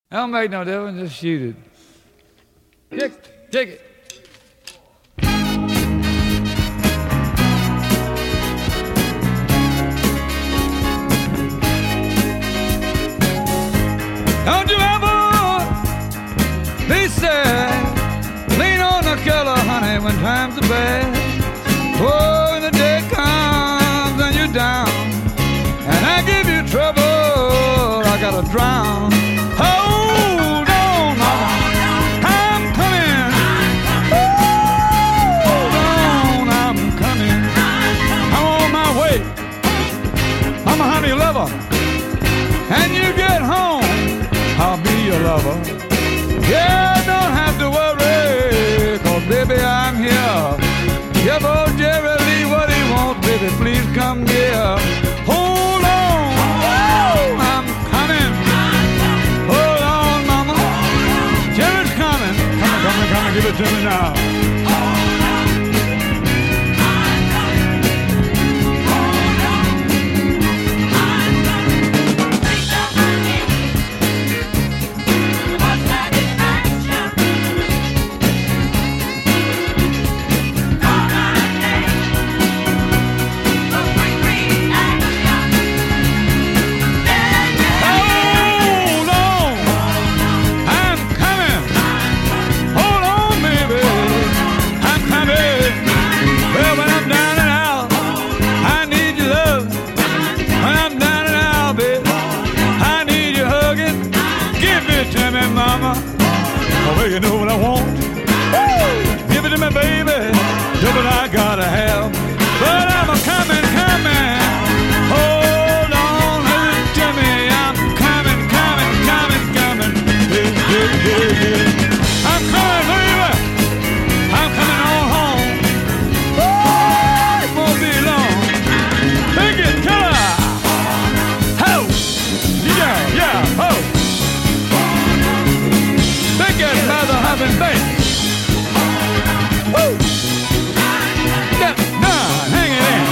Don't make no difference, just shoot it. Kick it. Don't you ever be sad. Lean on the killer, honey, when times are bad. Oh, when the day comes and you're down, and I give you trouble, I gotta drown. Hold on, mama, I'm coming. Hold on, I'm coming. I'm on my way. I'm a honey lover, and you get home, I'll be your lover. Yeah, don't have to worry, 'cause baby, I'm here. Give old Jerry Lee what he wants, baby, please come here. Hold on, oh, I'm coming. Hold on, mama, Jerry's coming. Come, give it to me now. Mama, oh, well, you know what I want. Woo! Give it to me, baby. You're what I gotta have. But I'm a coming. Hold on, listen to me. I'm coming. Yeah. I'm coming, baby. I'm coming on home. Oh, it won't be long. Take it, killer. Ho! Yeah, ho! Get mother having baby. Woo! Step 9, hang it in.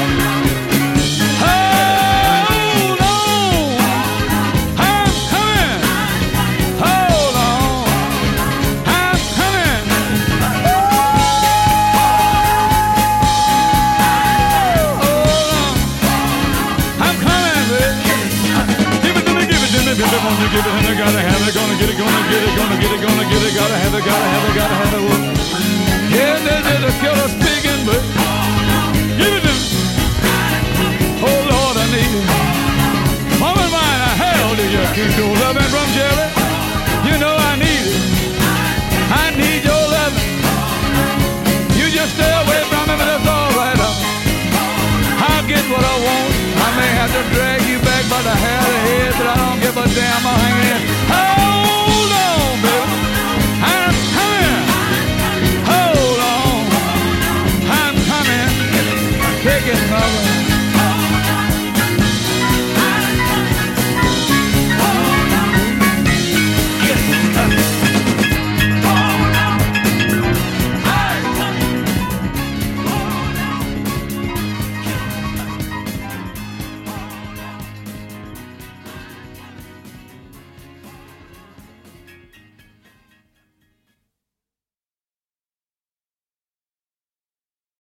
Hold on, I'm coming. Hold on, I'm coming. Hold on, I'm coming, baby. Give it to me, baby. Won't you give it, honey? Gotta have it, gonna get it, gotta have it. Yeah, there's a killer speaking, but give it to me. Oh Lord, I need it. Mama mine, hell do you keep your loving from Jerry? You know I need it. I need your loving. You just stay away from him and it's all right. I'll get what I want. I may have to drag you back by the hair of the head, but I don't give a damn.